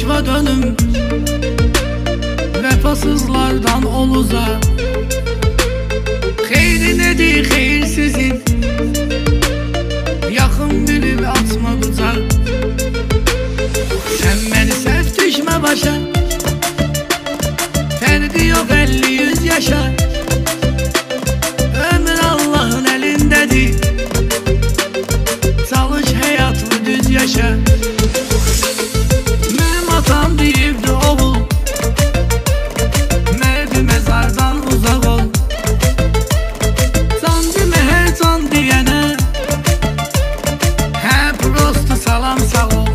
başva dönüm, vefasızlardan ol uzak. Xeyri nedir xeyirsizin, yaxın bilib atma bıçaq. Sen beni sev düşme başa, ferqi yok 50-100 yaşa. Ömür Allah'ın elindedir, çalış hayatını düz yaşa. Mənim atam deyibdi oğul, merdi mezardan uzak ol. Can demə hər can deyənə, hə prosto salam sağ ol.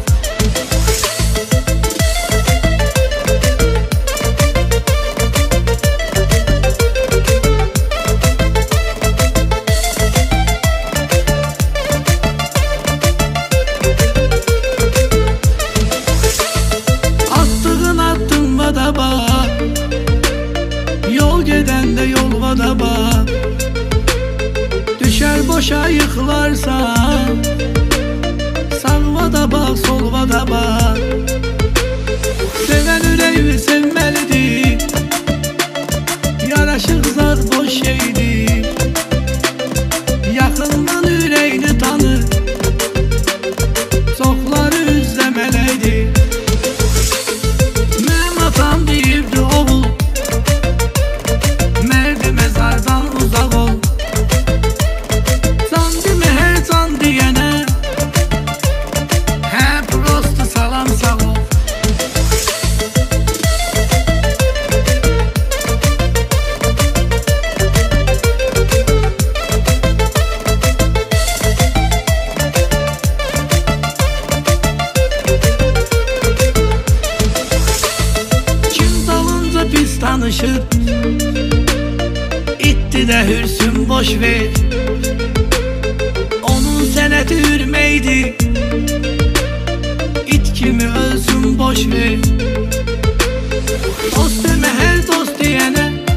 Yol gedəndə yolvada bax, düşər boşa yıxılarsan. Sağvada bax, solvada bax. Sevən ürəyimi sevməlidir, yaraşıq zat boş şeydir. Yaxından ürəyini tanır, çoxları üzləməliydir. Mənim atam deyibdi oğul, merdi mezardan uzak ol. Can demə hər can deyənə, hə prosto salam sağ ol. Kim dalınca pis tanışır, İtti de hürsün boş ver. Onun sənəti hürməkdir, it kimi ölsün boş ver. Dost demə hər dost deyənə,